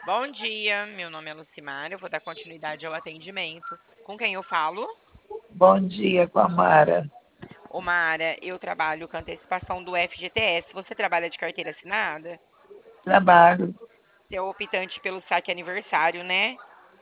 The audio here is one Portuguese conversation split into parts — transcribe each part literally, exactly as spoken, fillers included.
Bom dia, meu nome é Lucimar, eu vou dar continuidade ao atendimento. Com quem eu falo? Bom dia, com a Mara. Ô Mara, eu trabalho com antecipação do F G T S. Você trabalha de carteira assinada? Trabalho. Você é optante pelo saque aniversário, né?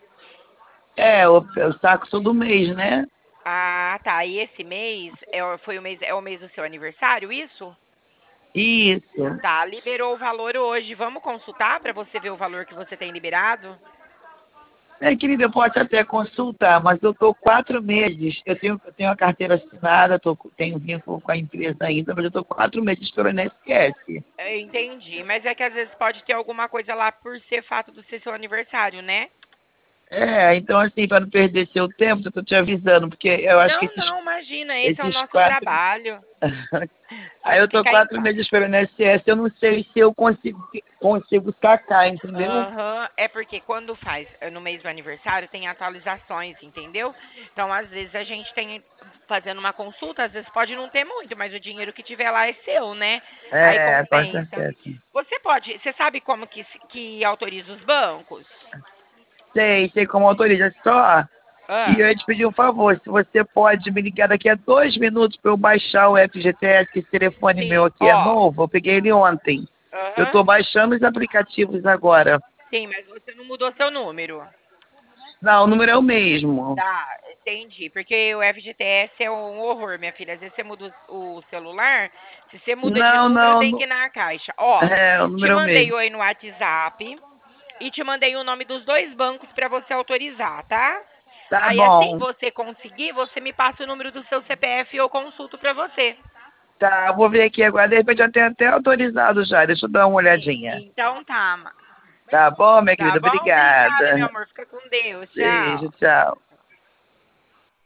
É, eu, eu saco todo mês, né? Ah, tá. E esse mês é, o- foi o mês, é o mês do seu aniversário, isso? Isso. Tá, liberou o valor hoje. Vamos consultar para você ver o valor que você tem liberado? É, querida, pode até consultar, mas eu tô quatro meses. Eu tenho, eu tenho a carteira assinada, tô, com- tenho vínculo com a empresa ainda, mas eu tô quatro meses pelo I N S S. Eu entendi, mas é que às vezes pode ter alguma coisa lá por ser fato do ser seu aniversário, né? É, então assim, para não perder seu tempo, eu tô te avisando, porque eu acho que Não, esses, não, imagina, esse é o esses nosso quatro. trabalho. Aí eu tô Fica em quatro paz. meses pelo I N S S, eu não sei se eu consigo, consigo sacar, entendeu? Aham, é porque quando faz eh, no mês do aniversário tem atualizações, entendeu? Então, às vezes a gente tem fazendo uma consulta, às vezes pode não ter muito, mas o dinheiro que tiver lá é seu, né? Aí É, com compensa. certeza. Você pode, você sabe como que, se- que autoriza os bancos? Sei, sei como autoriza. Só. E Ah, eu ia te pedir um favor, se você pode me ligar daqui a dois minutos para eu baixar o F G T S, que esse telefone meu sim, aqui é ó. novo, eu peguei ele ontem. Eu Aham. estou baixando os aplicativos agora. Sim, mas você não mudou seu número. Não, o número é o mesmo. Tá, entendi. Porque o F G T S é um horror, minha filha. Às vezes você muda o o celular, se você muda de Não, número, não, tem que não. ir na caixa. Ó, É, o te número é o mandei mesmo. oi no WhatsApp e te mandei o nome dos dois bancos para você autorizar, tá? Tá Aí assim que bom. você conseguir, você me passa o número do seu C P F e eu consulto para você. Tá, eu vou ver aqui agora. De repente eu tenho até autorizado já. Deixa eu dar uma Sim, olhadinha. então tá. ma- Tá bom, minha Tá querida? bom? Obrigada, meu Obrigada. amor. Fica com Deus. Beijo, Tchau. tchau.